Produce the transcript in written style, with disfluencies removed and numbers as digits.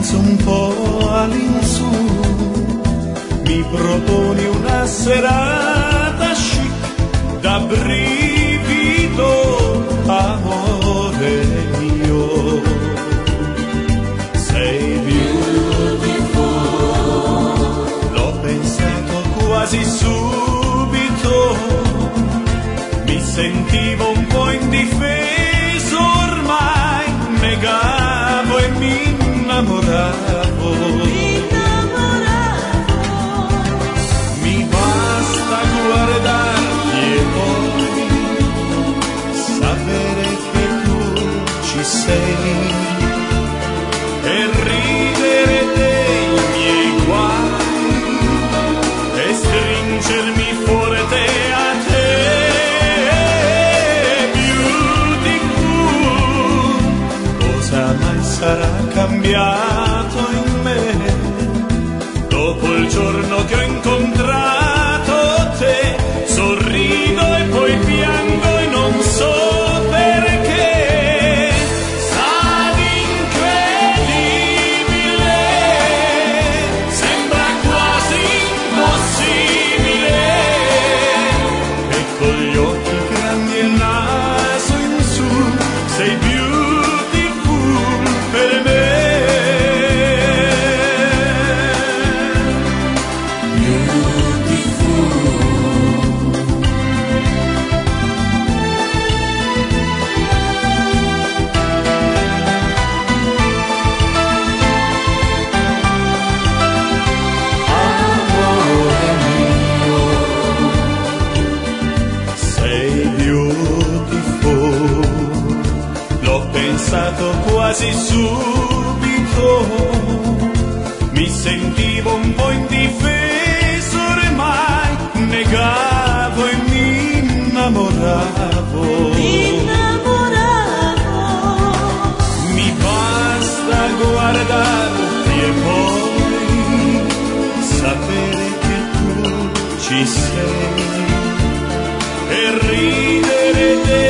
penso un po' all'insù, mi proponi una serata chic da brivido, amore mio. Sei beautiful, l'ho pensato quasi subito, mi sentivo un po' indifeso, ormai negavo e mi innamoravo. Mi basta guardarti e poi sapere che tu ci sei e ridere dei miei guai e stringermi forte a te. Mai sarà cambiato in me dopo il giorno che ho incontrato te? Sorrido e poi piango e non so perché. Sa di incredibile, sembra quasi impossibile, e con gli occhi grandi e il naso in su sei più per me. Amore mio, sei beautiful, l'ho pensato quasi subito, mi sentivo un po' indifeso, ormai negavo e mi innamoravo. Mi basta guardarti e poi sapere che tu ci sei e ridere